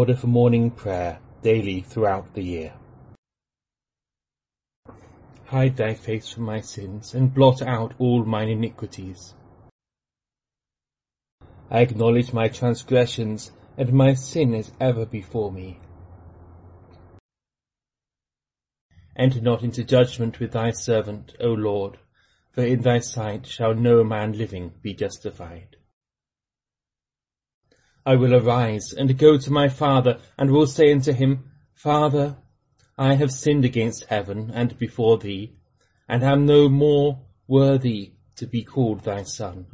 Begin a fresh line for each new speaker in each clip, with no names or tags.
order for morning prayer daily throughout the year. Hide thy face from my sins, and blot out all mine iniquities. I acknowledge my transgressions, and my sin is ever before me. Enter not into judgment with thy servant, O Lord, for in thy sight shall no man living be justified. I will arise and go to my father, and will say unto him, Father, I have sinned against heaven and before thee, and am no more worthy to be called thy son.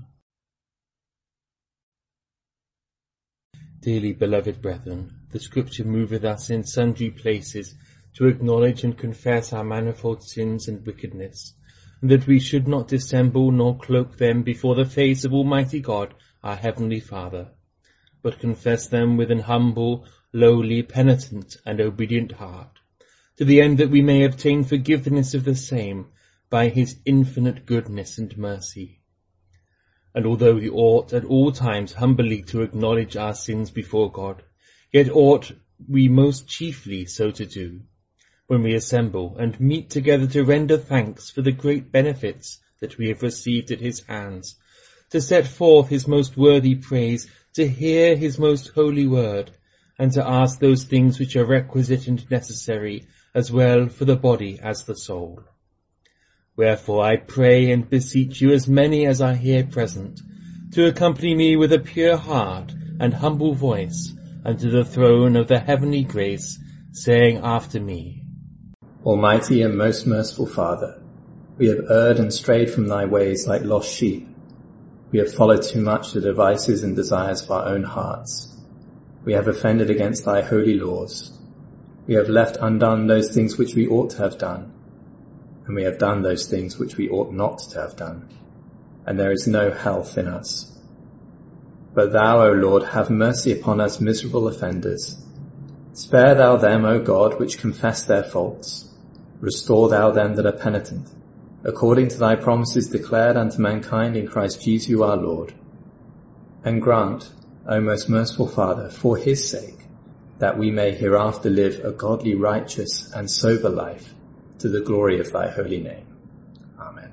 Dearly beloved brethren, the Scripture moveth us in sundry places to acknowledge and confess our manifold sins and wickedness, and that we should not dissemble nor cloak them before the face of Almighty God, our Heavenly Father, but confess them with an humble, lowly, penitent, and obedient heart, to the end that we may obtain forgiveness of the same by his infinite goodness and mercy. And although we ought at all times humbly to acknowledge our sins before God, yet ought we most chiefly so to do, when we assemble and meet together to render thanks for the great benefits that we have received at his hands, to set forth his most worthy praise, to hear his most holy word, and to ask those things which are requisite and necessary, as well for the body as the soul. Wherefore I pray and beseech you, as many as are here present, to accompany me with a pure heart and humble voice unto the throne of the heavenly grace, saying after me,
Almighty and most merciful Father, we have erred and strayed from thy ways like lost sheep. We have followed too much the devices and desires of our own hearts. We have offended against thy holy laws. We have left undone those things which we ought to have done, and we have done those things which we ought not to have done, and there is no health in us. But thou, O Lord, have mercy upon us miserable offenders. Spare thou them, O God, which confess their faults. Restore thou them that are penitent, according to thy promises declared unto mankind in Christ Jesus our Lord. And grant, O most merciful Father, for his sake, that we may hereafter live a godly, righteous, and sober life, to the glory of thy holy name. Amen.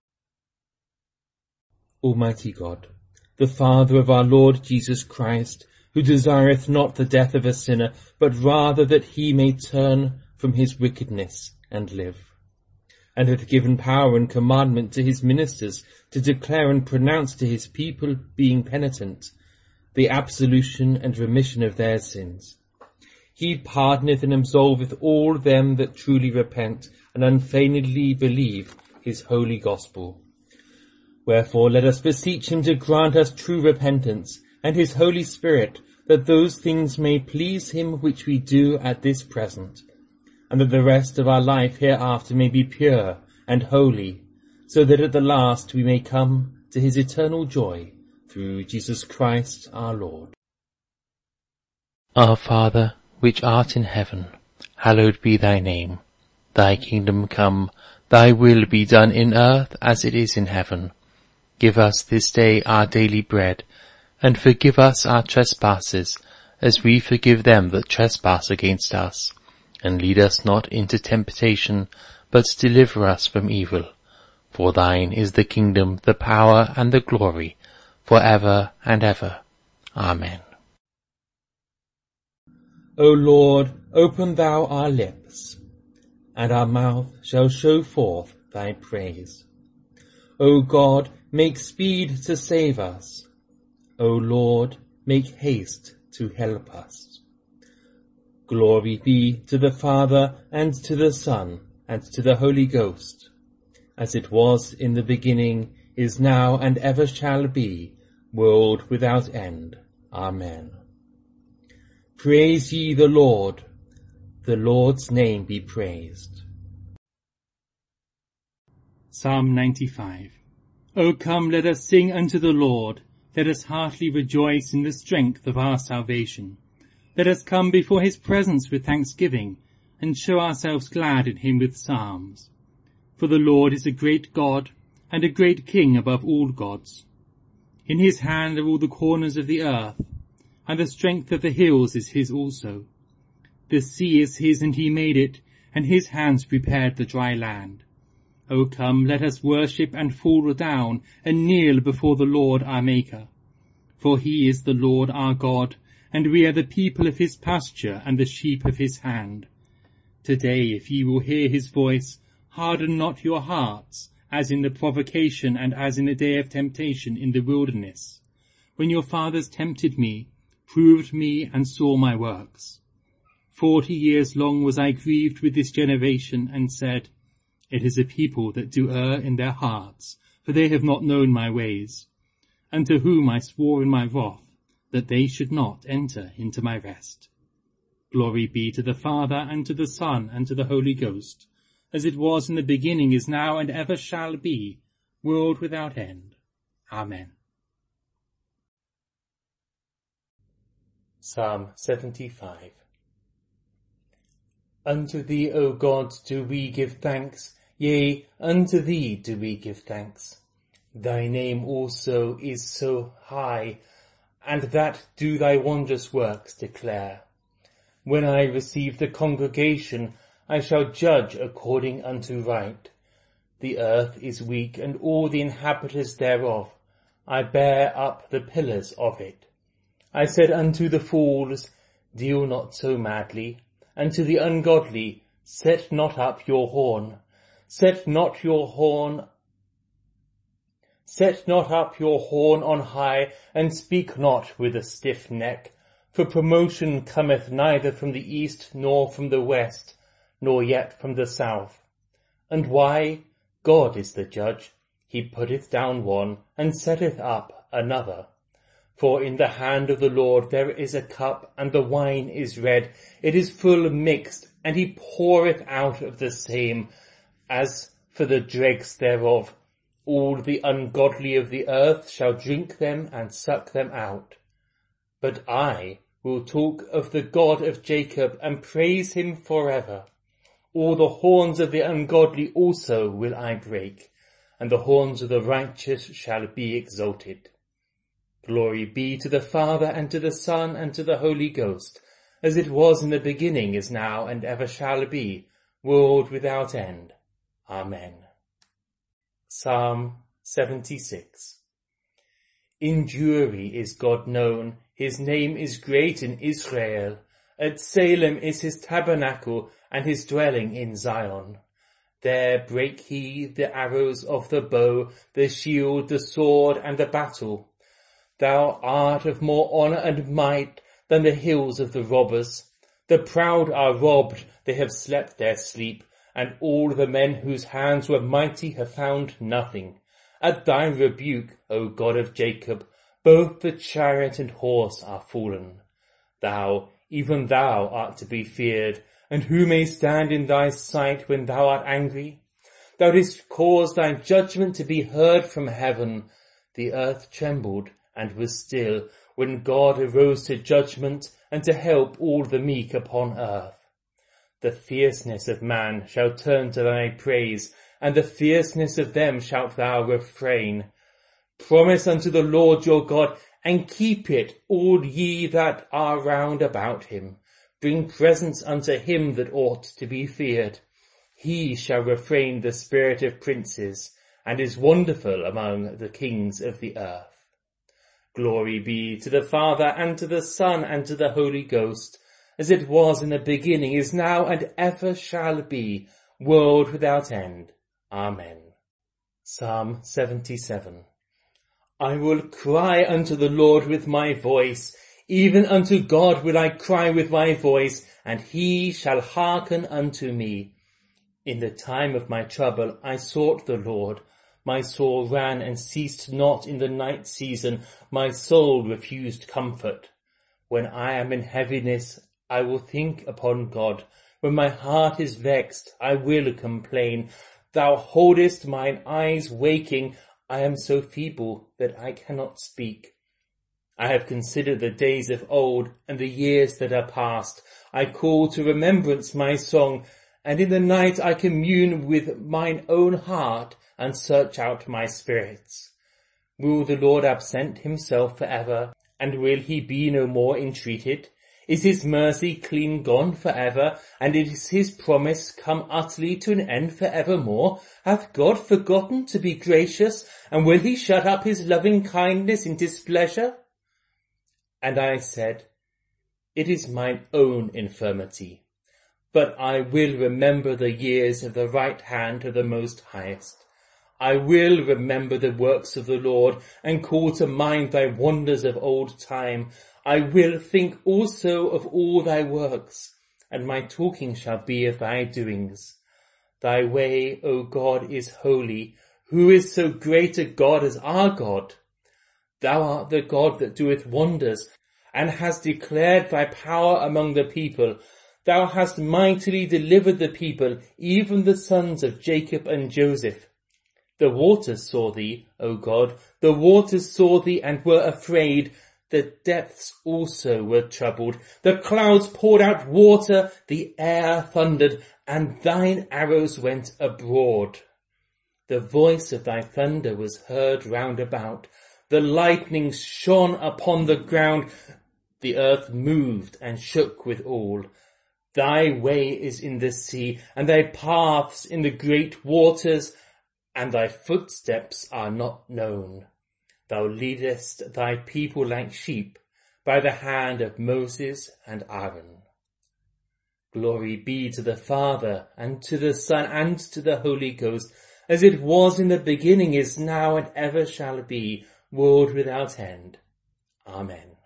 Almighty God, the Father of our Lord Jesus Christ, who desireth not the death of a sinner, but rather that he may turn from his wickedness and live, and hath given power and commandment to his ministers to declare and pronounce to his people, being penitent, the absolution and remission of their sins. He pardoneth and absolveth all them that truly repent and unfeignedly believe his holy gospel. Wherefore let us beseech him to grant us true repentance, and his Holy Spirit, that those things may please him which we do at this present, and that the rest of our life hereafter may be pure and holy, so that at the last we may come to his eternal joy, through Jesus Christ our Lord.
Our Father, which art in heaven, hallowed be thy name. Thy kingdom come, thy will be done in earth as it is in heaven. Give us this day our daily bread, and forgive us our trespasses, as we forgive them that trespass against us. And lead us not into temptation, but deliver us from evil. For thine is the kingdom, the power, and the glory, for ever and ever. Amen.
O Lord, open thou our lips, and our mouth shall show forth thy praise. O God, make speed to save us. O Lord, make haste to help us. Glory be to the Father, and to the Son, and to the Holy Ghost, as it was in the beginning, is now, and ever shall be, world without end. Amen. Praise ye the Lord. The Lord's name be praised.
Psalm 95. O come, let us sing unto the Lord. Let us heartily rejoice in the strength of our salvation. Let us come before his presence with thanksgiving, and show ourselves glad in him with psalms. For the Lord is a great God, and a great King above all gods. In his hand are all the corners of the earth. and the strength of the hills is his also. The sea is his, and he made it, and his hands prepared the dry land. O come, let us worship and fall down, and kneel before the Lord our Maker. For he is the Lord our God, and we are the people of his pasture, and the sheep of his hand. Today, if ye will hear his voice, harden not your hearts, as in the provocation and as in the day of temptation in the wilderness, when your fathers tempted me, proved me, and saw my works. 40 years long was I grieved with this generation, and said, It is a people that do err in their hearts, for they have not known my ways, and to whom I swore in my wrath, that they should not enter into my rest. Glory be to the Father, and to the Son, and to the Holy Ghost, as it was in the beginning, is now, and ever shall be, world without end. Amen.
Psalm 75. Unto thee, O God, do we give thanks, yea, unto thee do we give thanks. Thy name also is so high, and that do thy wondrous works declare. When I receive the congregation, I shall judge according unto right. The earth is weak, and all the inhabitants thereof. I bear up the pillars of it. I said unto the fools, Deal not so madly, and to the ungodly, set not up your horn. Set not up your horn on high, and speak not with a stiff neck. For promotion cometh neither from the east, nor from the west, nor yet from the south. And why? God is the judge. He putteth down one, and setteth up another. For in the hand of the Lord there is a cup, and the wine is red. It is full mixed, and he poureth out of the same. As for the dregs thereof, all the ungodly of the earth shall drink them and suck them out. But I will talk of the God of Jacob, and praise him forever. All the horns of the ungodly also will I break, and the horns of the righteous shall be exalted. Glory be to the Father, and to the Son, and to the Holy Ghost, as it was in the beginning, is now, and ever shall be, world without end. Amen. Psalm 76. In Jewry is God known, his name is great in Israel. At Salem is his tabernacle, and his dwelling in Zion. There brake he the arrows of the bow, the shield, the sword, and the battle. Thou art of more honour and might than the hills of the robbers. The proud are robbed, they have slept their sleep, and all the men whose hands were mighty have found nothing. At thy rebuke, O God of Jacob, both the chariot and horse are fallen. Thou, even thou, art to be feared, and who may stand in thy sight when thou art angry? Thou didst cause thy judgment to be heard from heaven. The earth trembled and was still, when God arose to judgment, and to help all the meek upon earth. The fierceness of man shall turn to thy praise, and the fierceness of them shalt thou refrain. Promise unto the Lord your God, and keep it, all ye that are round about him. Bring presents unto him that ought to be feared. He shall refrain the spirit of princes, and is wonderful among the kings of the earth. Glory be to the Father, and to the Son, and to the Holy Ghost, as it was in the beginning, is now, and ever shall be, world without end. Amen. Psalm 77. I will cry unto the Lord with my voice, even unto God will I cry with my voice, and he shall hearken unto me. In the time of my trouble I sought the Lord. My soul ran and ceased not in the night season. My soul refused comfort. When I am in heaviness, I will think upon God. When my heart is vexed, I will complain. Thou holdest mine eyes waking. I am so feeble that I cannot speak. I have considered the days of old and the years that are past. I call to remembrance my song, and in the night I commune with mine own heart and search out my spirits. Will the Lord absent himself forever, and will he be no more entreated? Is his mercy clean gone for ever, and is his promise come utterly to an end for evermore? Hath God forgotten to be gracious, and will he shut up his loving kindness in displeasure? And I said, It is mine own infirmity, but I will remember the years of the right hand of the Most Highest. I will remember the works of the Lord, and call to mind thy wonders of old time. I will think also of all thy works, and my talking shall be of thy doings. Thy way, O God, is holy. Who is so great a God as our God? Thou art the God that doeth wonders, and hast declared thy power among the people. Thou hast mightily delivered the people, even the sons of Jacob and Joseph. The waters saw thee, O God, the waters saw thee and were afraid. The depths also were troubled. The clouds poured out water, the air thundered, and thine arrows went abroad. The voice of thy thunder was heard round about. The lightning shone upon the ground. The earth moved and shook with all. Thy way is in the sea, and thy paths in the great waters, and thy footsteps are not known. Thou leadest thy people like sheep by the hand of Moses and Aaron. Glory be to the Father, and to the Son, and to the Holy Ghost, as it was in the beginning, is now, and ever shall be, world without end. Amen.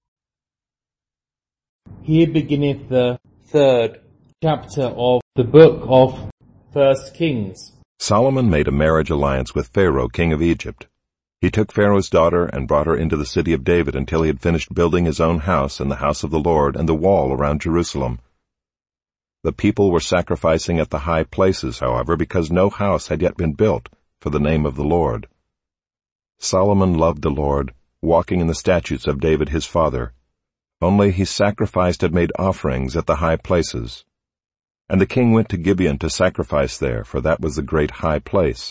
Here beginneth the 3rd chapter of the book of 1 Kings.
Solomon made a marriage alliance with Pharaoh, king of Egypt. He took Pharaoh's daughter and brought her into the city of David until he had finished building his own house and the house of the Lord and the wall around Jerusalem. The people were sacrificing at the high places, however, because no house had yet been built for the name of the Lord. Solomon loved the Lord, walking in the statutes of David his father. Only he sacrificed and made offerings at the high places. And the king went to Gibeon to sacrifice there, for that was the great high place.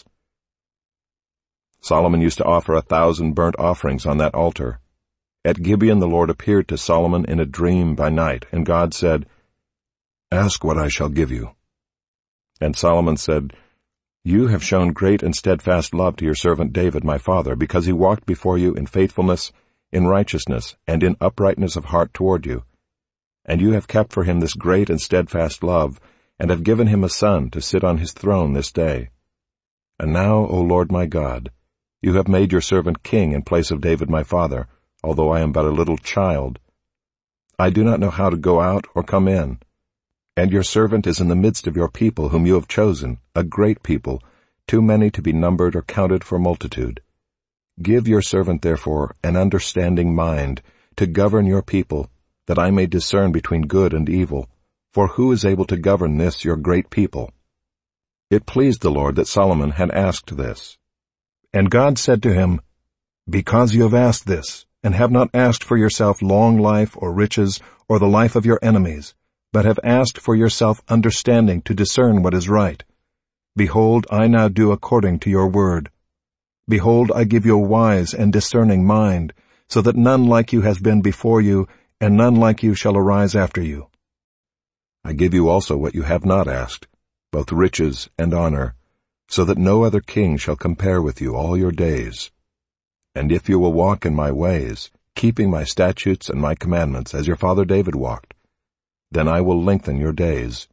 Solomon used to offer 1,000 burnt offerings on that altar. At Gibeon the Lord appeared to Solomon in a dream by night, and God said, Ask what I shall give you. And Solomon said, You have shown great and steadfast love to your servant David my father, because he walked before you in faithfulness, in righteousness, and in uprightness of heart toward you. And you have kept for him this great and steadfast love, and have given him a son to sit on his throne this day. And now, O Lord my God, you have made your servant king in place of David my father, although I am but a little child. I do not know how to go out or come in. And your servant is in the midst of your people whom you have chosen, a great people, too many to be numbered or counted for multitude. Give your servant, therefore, an understanding mind to govern your people, that I may discern between good and evil. For who is able to govern this your great people? It pleased the Lord that Solomon had asked this. And God said to him, Because you have asked this, and have not asked for yourself long life or riches or the life of your enemies, but have asked for yourself understanding to discern what is right, behold, I now do according to your word. Behold, I give you a wise and discerning mind, so that none like you has been before you, and none like you shall arise after you. I give you also what you have not asked, both riches and honor, so that no other king shall compare with you all your days. And if you will walk in my ways, keeping my statutes and my commandments as your father David walked, then I will lengthen your days.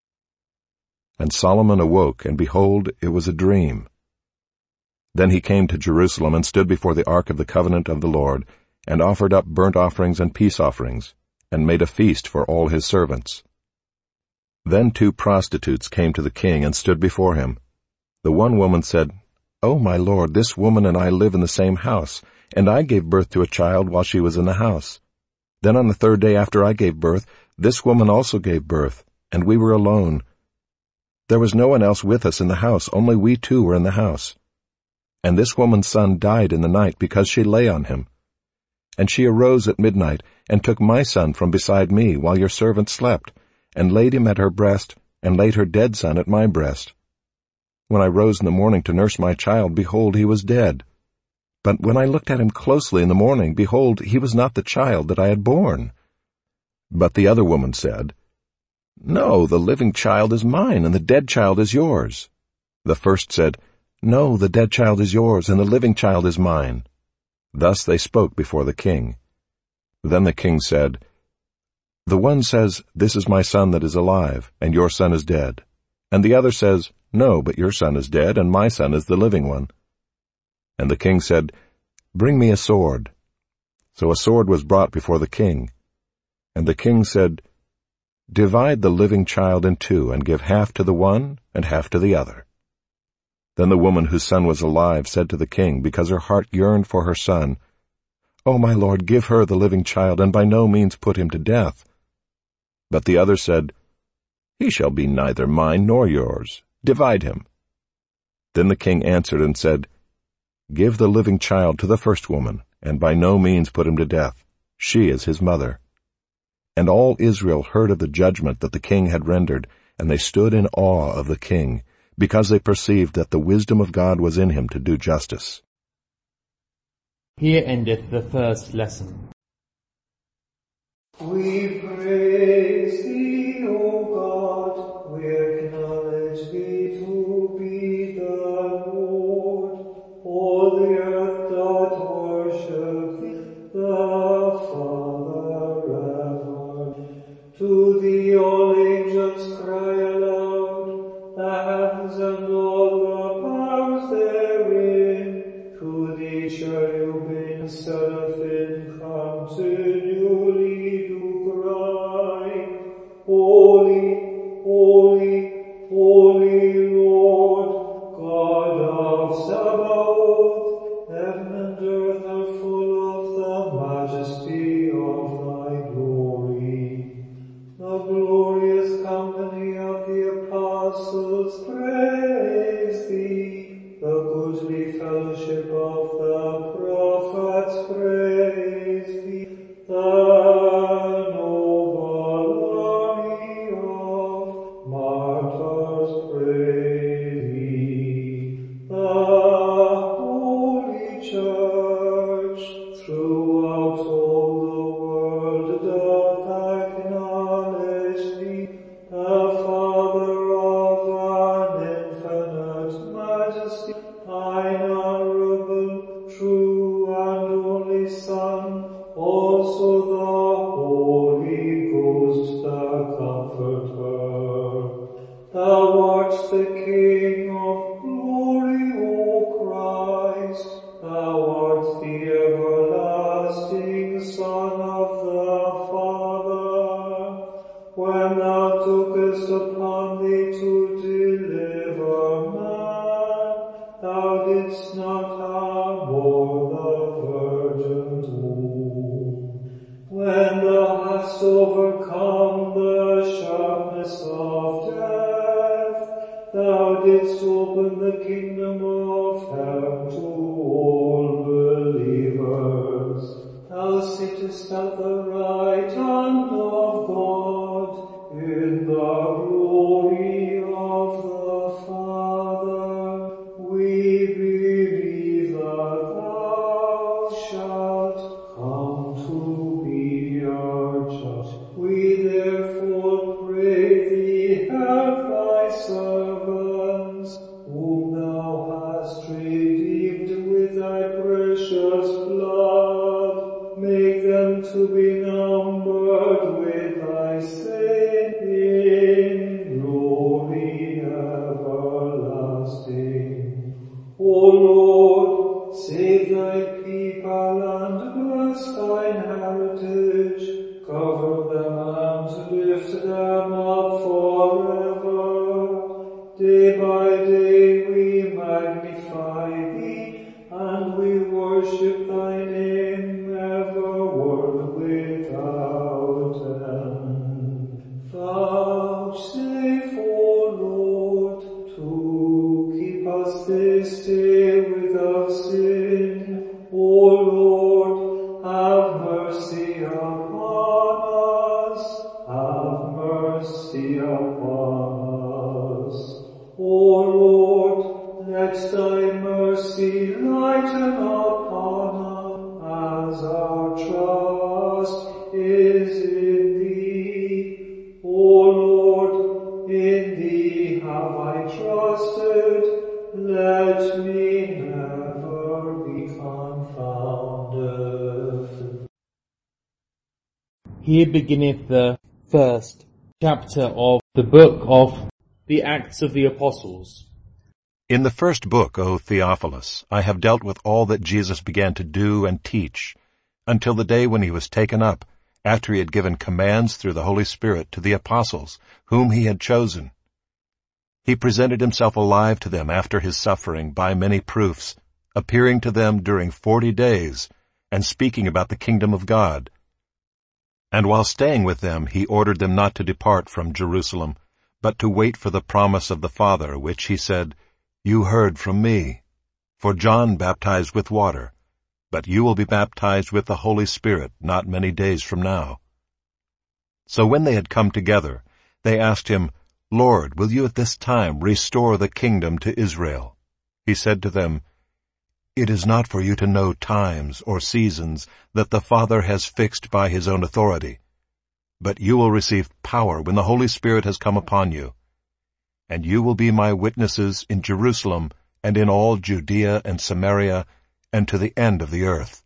And Solomon awoke, and behold, it was a dream. Then he came to Jerusalem and stood before the ark of the covenant of the Lord, and offered up burnt offerings and peace offerings, and made a feast for all his servants. Then 2 prostitutes came to the king and stood before him. The one woman said, "O my lord, this woman and I live in the same house, and I gave birth to a child while she was in the house. Then on the 3rd day after I gave birth, this woman also gave birth, and we were alone. There was no one else with us in the house, only we 2 were in the house. And this woman's son died in the night because she lay on him. And she arose at midnight and took my son from beside me while your servant slept, and laid him at her breast, and laid her dead son at my breast. When I rose in the morning to nurse my child, behold, he was dead. But when I looked at him closely in the morning, behold, he was not the child that I had borne. But the other woman said, No, the living child is mine, and the dead child is yours. The first said, No, the dead child is yours, and the living child is mine. Thus they spoke before the king. Then the king said, The one says, This is my son that is alive, and your son is dead. And the other says, No, but your son is dead, and my son is the living one. And the king said, Bring me a sword. So a sword was brought before the king. And the king said, Divide the living child in two, and give half to the one, and half to the other. Then the woman whose son was alive said to the king, because her heart yearned for her son, O my lord, give her the living child, and by no means put him to death. But the other said, He shall be neither mine nor yours. Divide him. Then the king answered and said, Give the living child to the first woman, and by no means put him to death. She is his mother. And all Israel heard of the judgment that the king had rendered, and they stood in awe of the king, because they perceived that the wisdom of God was in him to do justice.
Here endeth the first lesson.
We praise thee, O God, we acknowledge thee to be the Lord. All the earth doth worship thee, the Father ever. To thee all angels cry aloud, the heavens and all the powers therein. To thee cherubim, seraphim, continually do cry, Holy, holy, holy Lord, God of Sabaoth. Heaven and earth are full of the majesty of thy glory. The glorious company of the apostles praise thee. The goodly fellowship of the prophets praise thee. The noble army of martyrs praise thee. The holy church throughout all the world doth acknowledge thee, the Father of an infinite majesty, thine honorable, true, and only Son, also the Holy Ghost, the Comforter. Thou art the King of glory, O Christ. Thou art the everlasting Son of the Father. When thou tookest upon thee to deliver man, thou didst not abhor the virgin's womb. When thou hast overcome the sharpness of death, thou didst open the kingdom of heaven to all believers. Thou sittest at the right hand of God in the glory of the Father. We believe that thou shalt come to be our judge. We therefore pray thee, help thy servants, whom thou hast redeemed with thy precious blood. Make them to be numbered with thy saints in glory everlasting. O Lord, save thy people and bless thine heritage. Cover them and lift them up forever. Day by day we magnify thee, and we worship thy name ever, world without end. Vouchsafe, O Lord, to keep us this day without sin. O Lord, have mercy upon us. Have mercy upon us. O Lord, let thy mercy lighten upon
Here beginneth the first chapter of the book of the Acts of the Apostles.
In the first book, O Theophilus, I have dealt with all that Jesus began to do and teach, until the day when he was taken up, after he had given commands through the Holy Spirit to the apostles, whom he had chosen. He presented himself alive to them after his suffering by many proofs, appearing to them during 40 days, and speaking about the kingdom of God. And while staying with them, he ordered them not to depart from Jerusalem, but to wait for the promise of the Father, which he said, "You heard from me. For John baptized with water, but you will be baptized with the Holy Spirit not many days from now." So when they had come together, they asked him, "Lord, will you at this time restore the kingdom to Israel?" He said to them, "It is not for you to know times or seasons that the Father has fixed by his own authority, but you will receive power when the Holy Spirit has come upon you. And you will be my witnesses in Jerusalem and in all Judea and Samaria and to the end of the earth."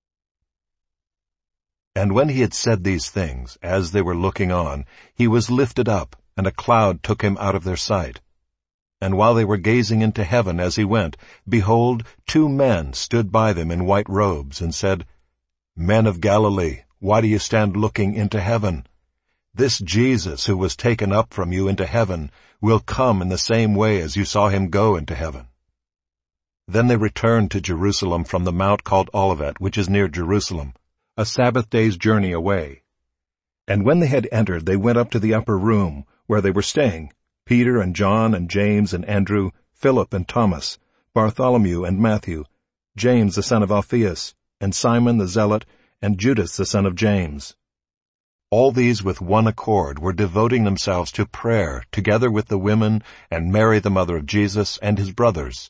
And when he had said these things, as they were looking on, he was lifted up, and a cloud took him out of their sight. And while they were gazing into heaven as he went, behold, 2 men stood by them in white robes, and said, "Men of Galilee, why do you stand looking into heaven? This Jesus who was taken up from you into heaven will come in the same way as you saw him go into heaven." Then they returned to Jerusalem from the mount called Olivet, which is near Jerusalem, a Sabbath day's journey away. And when they had entered, they went up to the upper room, where they were staying, Peter and John and James and Andrew, Philip and Thomas, Bartholomew and Matthew, James the son of Alphaeus, and Simon the Zealot, and Judas the son of James. All these with one accord were devoting themselves to prayer, together with the women and Mary the mother of Jesus and his brothers.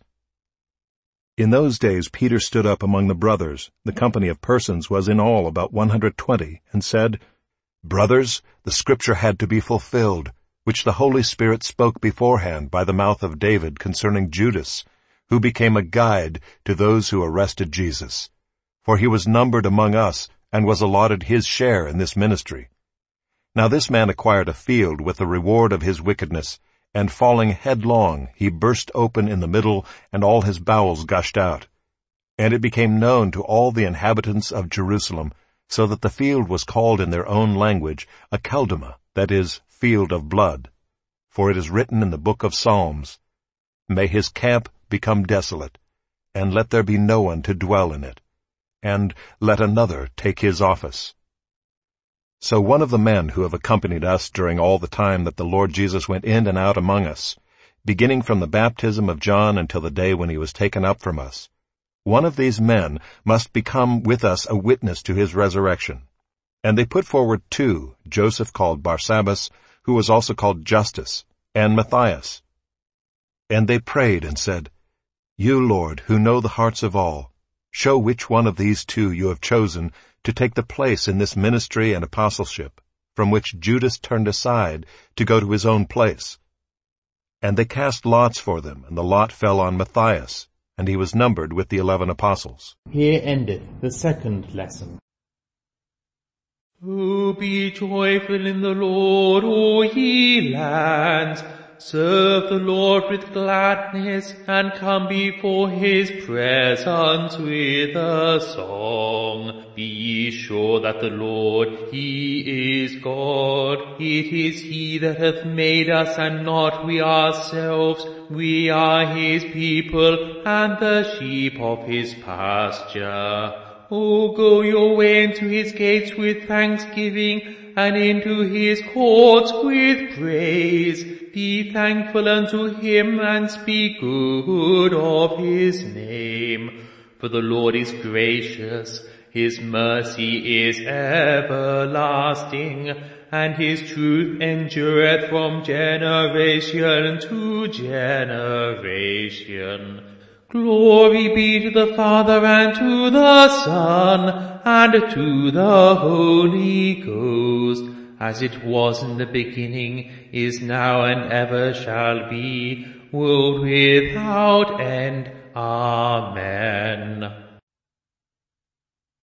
In those days Peter stood up among the brothers, the company of persons was in all about 120, and said, "Brothers, the scripture had to be fulfilled, which the Holy Spirit spoke beforehand by the mouth of David concerning Judas, who became a guide to those who arrested Jesus. For he was numbered among us, and was allotted his share in this ministry. Now this man acquired a field with the reward of his wickedness, and falling headlong, he burst open in the middle, and all his bowels gushed out. And it became known to all the inhabitants of Jerusalem, so that the field was called in their own language Akeldama, that is, field of blood. For it is written in the book of Psalms, May his camp become desolate, and let there be no one to dwell in it, and let another take his office. So one of the men who have accompanied us during all the time that the Lord Jesus went in and out among us, beginning from the baptism of John until the day when he was taken up from us, one of these men must become with us a witness to his resurrection. And they put forward 2, Joseph called Barsabbas, who was also called Justus, and Matthias. And they prayed and said, You, Lord, who know the hearts of all, show which one of these 2 you have chosen to take the place in this ministry and apostleship, from which Judas turned aside to go to his own place. And they cast lots for them, and the lot fell on Matthias, and he was numbered with the 11 apostles.
Here endeth the second lesson.
Oh, be joyful in the Lord, O ye lands. Serve the Lord with gladness, and come before his presence with a song. Be ye sure that the Lord, he is God. It is he that hath made us, and not we ourselves. We are his people, and the sheep of his pasture. O go your way into his gates with thanksgiving, and into his courts with praise. Be thankful unto him, and speak good of his name. For the Lord is gracious, his mercy is everlasting, and his truth endureth from generation to generation. Glory be to the Father, and to the Son, and to the Holy Ghost, as it was in the beginning, is now, and ever shall be, world without end. Amen.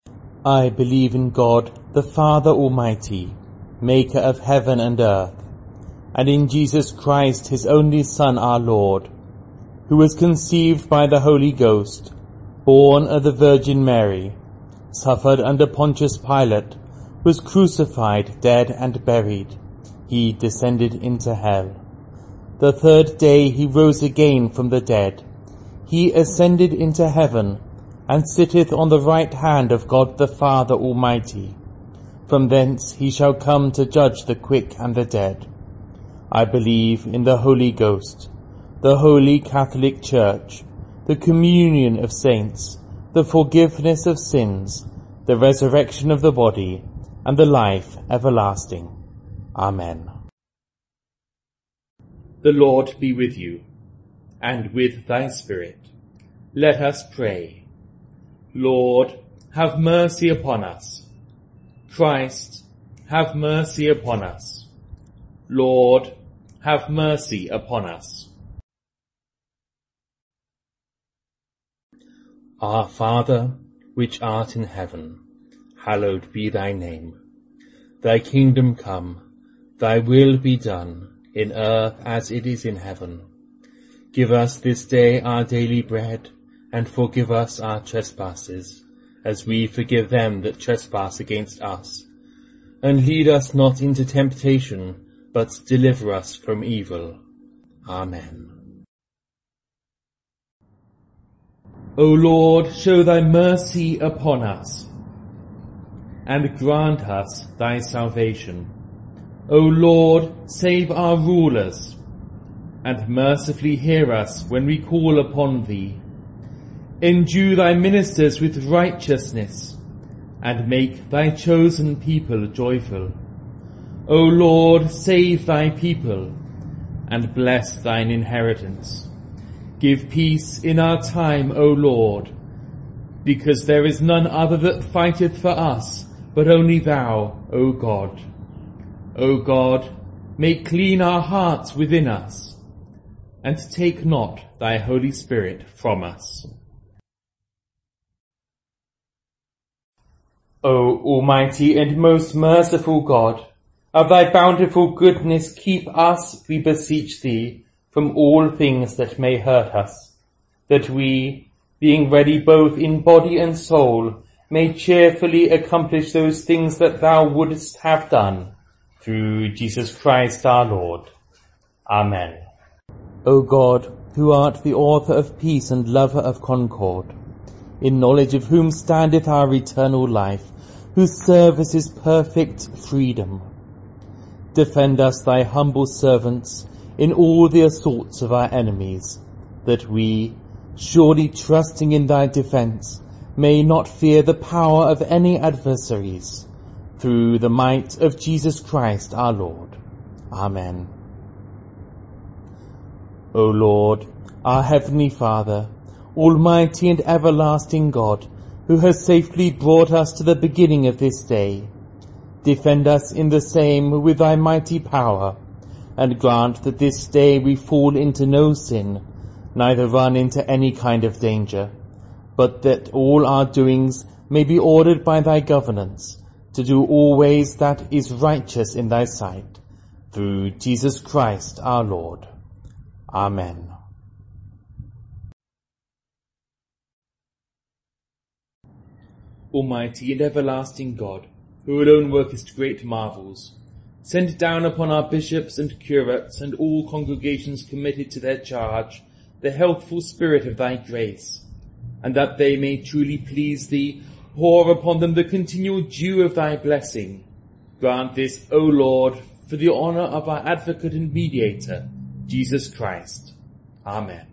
I believe in God, the Father Almighty, maker of heaven and earth, and in Jesus Christ, his only Son, our Lord, who was conceived by the Holy Ghost, born of the Virgin Mary, suffered under Pontius Pilate, was crucified, dead, and buried. He descended into hell. The third day he rose again from the dead. He ascended into heaven, and sitteth on the right hand of God the Father Almighty. From thence he shall come to judge the quick and the dead. I believe in the Holy Ghost, the Holy Catholic Church, the communion of saints, the forgiveness of sins, the resurrection of the body, and the life everlasting. Amen.
The Lord be with you, and with thy spirit. Let us pray. Lord, have mercy upon us. Christ, have mercy upon us. Lord, have mercy upon us. Our Father, which art in heaven, hallowed be thy name. Thy kingdom come, thy will be done, in earth as it is in heaven. Give us this day our daily bread, and forgive us our trespasses, as we forgive them that trespass against us. And lead us not into temptation, but deliver us from evil. Amen. O Lord, show thy mercy upon us, and grant us thy salvation. O Lord, save our rulers, and mercifully hear us when we call upon thee. Endue thy ministers with righteousness, and make thy chosen people joyful. O Lord, save thy people, and bless thine inheritance. Give peace in our time, O Lord, because there is none other that fighteth for us, but only thou, O God. O God, make clean our hearts within us, and take not thy Holy Spirit from us. O Almighty and most merciful God, of thy bountiful goodness keep us, we beseech thee, from all things that may hurt us, that we, being ready both in body and soul, may cheerfully accomplish those things that thou wouldst have done, through Jesus Christ our Lord. Amen.
O God, who art the author of peace and lover of concord, in knowledge of whom standeth our eternal life, whose service is perfect freedom, defend us, thy humble servants, in all the assaults of our enemies, that we, surely trusting in thy defence, may not fear the power of any adversaries, through the might of Jesus Christ our Lord. Amen. O Lord, our heavenly Father, almighty and everlasting God, who has safely brought us to the beginning of this day, defend us in the same with thy mighty power, and grant that this day we fall into no sin, neither run into any kind of danger, but that all our doings may be ordered by thy governance, to do always that is righteous in thy sight, through Jesus Christ our Lord. Amen.
Almighty and everlasting God, who alone workest great marvels, send down upon our bishops and curates and all congregations committed to their charge the healthful spirit of thy grace, and that they may truly please thee, pour upon them the continual dew of thy blessing. Grant this, O Lord, for the honour of our advocate and mediator, Jesus Christ. Amen.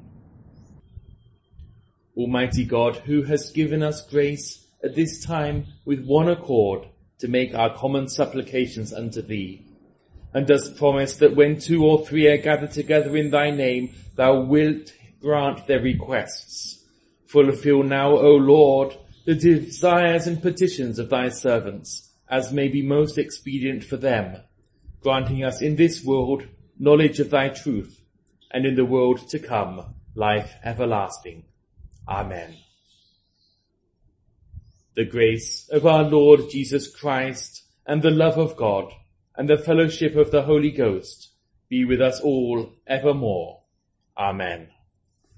Almighty God, who hast given us grace at this time with one accord to make our common supplications unto thee, and dost promise that when 2 or 3 are gathered together in thy name, thou wilt grant their requests. Fulfill now, O Lord, the desires and petitions of thy servants, as may be most expedient for them, granting us in this world knowledge of thy truth, and in the world to come life everlasting. Amen. The grace of our Lord Jesus Christ, and the love of God, and the fellowship of the Holy Ghost be with us all evermore. Amen.